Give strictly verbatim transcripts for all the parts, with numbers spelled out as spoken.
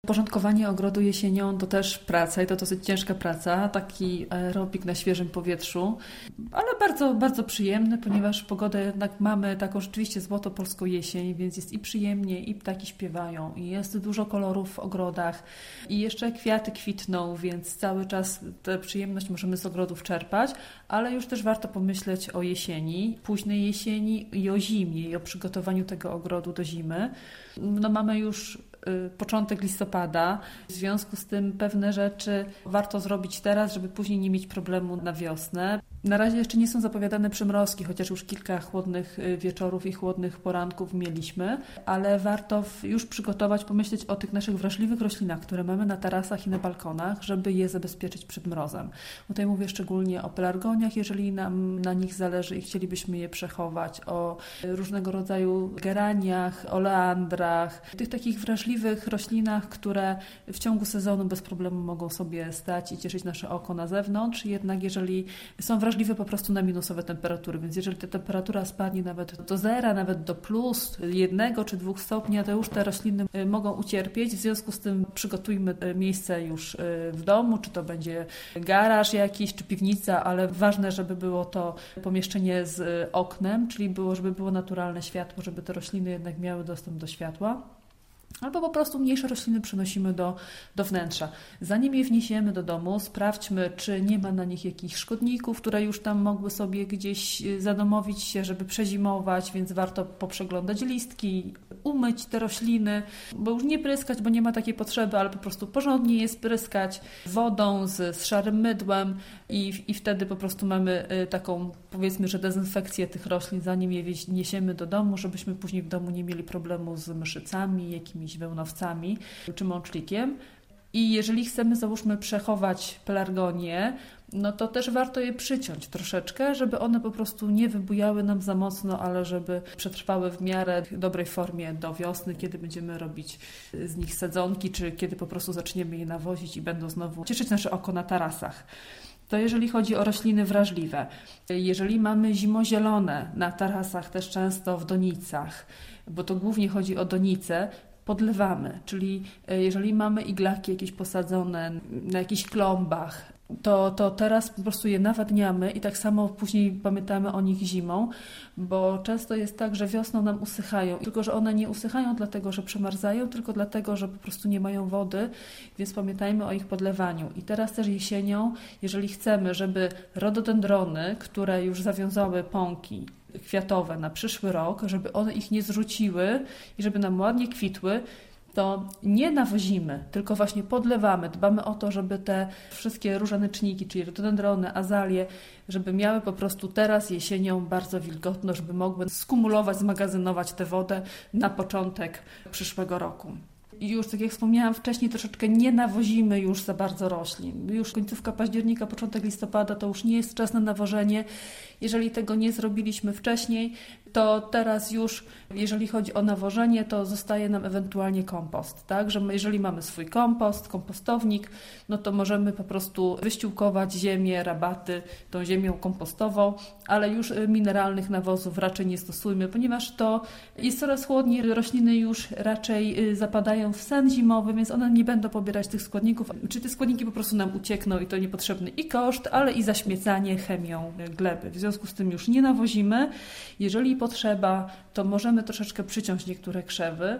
Porządkowanie ogrodu jesienią to też praca i to dosyć ciężka praca, taki aerobik na świeżym powietrzu, ale bardzo, bardzo przyjemny, ponieważ pogodę jednak mamy taką rzeczywiście złotopolską jesień, więc jest i przyjemnie, i ptaki śpiewają, i jest dużo kolorów w ogrodach, i jeszcze kwiaty kwitną, więc cały czas tę przyjemność możemy z ogrodów czerpać, ale już też warto pomyśleć o jesieni, późnej jesieni i o zimie, i o przygotowaniu tego ogrodu do zimy. No mamy już początek listopada. W związku z tym pewne rzeczy warto zrobić teraz, żeby później nie mieć problemu na wiosnę. Na razie jeszcze nie są zapowiadane przymrozki, chociaż już kilka chłodnych wieczorów i chłodnych poranków mieliśmy, ale warto już przygotować, pomyśleć o tych naszych wrażliwych roślinach, które mamy na tarasach i na balkonach, żeby je zabezpieczyć przed mrozem. Tutaj mówię szczególnie o pelargoniach, jeżeli nam na nich zależy i chcielibyśmy je przechować, o różnego rodzaju geraniach, oleandrach, tych takich wrażliwych roślinach, które w ciągu sezonu bez problemu mogą sobie stać i cieszyć nasze oko na zewnątrz. Jednak jeżeli są wrażliwe po prostu na minusowe temperatury, więc jeżeli ta temperatura spadnie nawet do zera, nawet do plus jednego czy dwóch stopnia, to już te rośliny mogą ucierpieć. W związku z tym przygotujmy miejsce już w domu, czy to będzie garaż jakiś, czy piwnica, ale ważne, żeby było to pomieszczenie z oknem, czyli było, żeby było naturalne światło, żeby te rośliny jednak miały dostęp do światła. Albo po prostu mniejsze rośliny przenosimy do, do wnętrza. Zanim je wniesiemy do domu, sprawdźmy, czy nie ma na nich jakichś szkodników, które już tam mogły sobie gdzieś zadomowić się, żeby przezimować, więc warto poprzeglądać listki, umyć te rośliny, bo już nie pryskać, bo nie ma takiej potrzeby, ale po prostu porządnie je spryskać wodą z, z szarym mydłem i, i wtedy po prostu mamy taką, powiedzmy, że dezynfekcję tych roślin, zanim je wniesiemy do domu, żebyśmy później w domu nie mieli problemu z myszycami, jakimiś wełnowcami czy mączlikiem. I jeżeli chcemy, załóżmy, przechować pelargonie, no to też warto je przyciąć troszeczkę, żeby one po prostu nie wybujały nam za mocno, ale żeby przetrwały w miarę dobrej formie do wiosny, kiedy będziemy robić z nich sadzonki, czy kiedy po prostu zaczniemy je nawozić i będą znowu cieszyć nasze oko na tarasach. To jeżeli chodzi o rośliny wrażliwe. Jeżeli mamy zimozielone na tarasach, też często w donicach, bo to głównie chodzi o donice, podlewamy, czyli jeżeli mamy iglaki jakieś posadzone na jakichś klombach, to, to teraz po prostu je nawadniamy i tak samo później pamiętamy o nich zimą, bo często jest tak, że wiosną nam usychają, tylko że one nie usychają dlatego, że przemarzają, tylko dlatego, że po prostu nie mają wody, więc pamiętajmy o ich podlewaniu. I teraz też jesienią, jeżeli chcemy, żeby rododendrony, które już zawiązały pąki kwiatowe na przyszły rok, żeby one ich nie zrzuciły i żeby nam ładnie kwitły, to nie nawozimy, tylko właśnie podlewamy, dbamy o to, żeby te wszystkie różaneczniki, czyli rododendrony, azalie, żeby miały po prostu teraz jesienią bardzo wilgotno, żeby mogły skumulować, zmagazynować tę wodę na początek przyszłego roku. I już, tak jak wspomniałam wcześniej, troszeczkę nie nawozimy już za bardzo roślin. Już końcówka października, początek listopada to już nie jest czas na nawożenie. Jeżeli tego nie zrobiliśmy wcześniej, to teraz już, jeżeli chodzi o nawożenie, to zostaje nam ewentualnie kompost. Tak? Że my, jeżeli mamy swój kompost, kompostownik, no to możemy po prostu wyściółkować ziemię, rabaty tą ziemią kompostową, ale już mineralnych nawozów raczej nie stosujmy, ponieważ to jest coraz chłodniej, rośliny już raczej zapadają w sen zimowy, więc one nie będą pobierać tych składników, czy te składniki po prostu nam uciekną i to niepotrzebny i koszt, ale i zaśmiecanie chemią gleby. W związku z tym już nie nawozimy. Jeżeli potrzeba, to możemy troszeczkę przyciąć niektóre krzewy,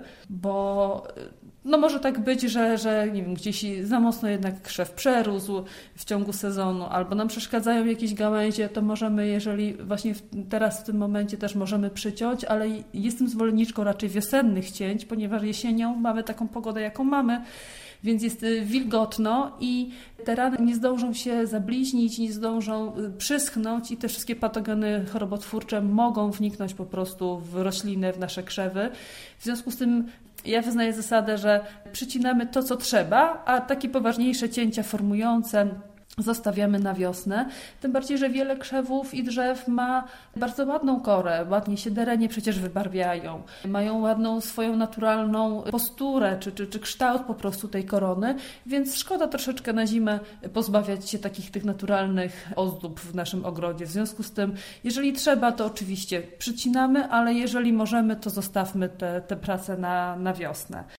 bo no może tak być, że, że nie wiem, gdzieś za mocno jednak krzew przerósł w ciągu sezonu, albo nam przeszkadzają jakieś gałęzie, to możemy, jeżeli właśnie w, teraz w tym momencie też możemy przyciąć, ale jestem zwolenniczką raczej wiosennych cięć, ponieważ jesienią mamy taką pogodę, jaką mamy, więc jest wilgotno i te rany nie zdążą się zabliźnić, nie zdążą przyschnąć i te wszystkie patogeny chorobotwórcze mogą wniknąć po prostu w rośliny, w nasze krzewy. W związku z tym ja wyznaję zasadę, że przycinamy to, co trzeba, a takie poważniejsze cięcia formujące zostawiamy na wiosnę. Tym bardziej, że wiele krzewów i drzew ma bardzo ładną korę, ładnie się derenie przecież wybarwiają, mają ładną swoją naturalną posturę czy, czy, czy kształt po prostu tej korony, więc szkoda troszeczkę na zimę pozbawiać się takich tych naturalnych ozdób w naszym ogrodzie. W związku z tym, jeżeli trzeba, to oczywiście przycinamy, ale jeżeli możemy, to zostawmy te, te prace na, na wiosnę.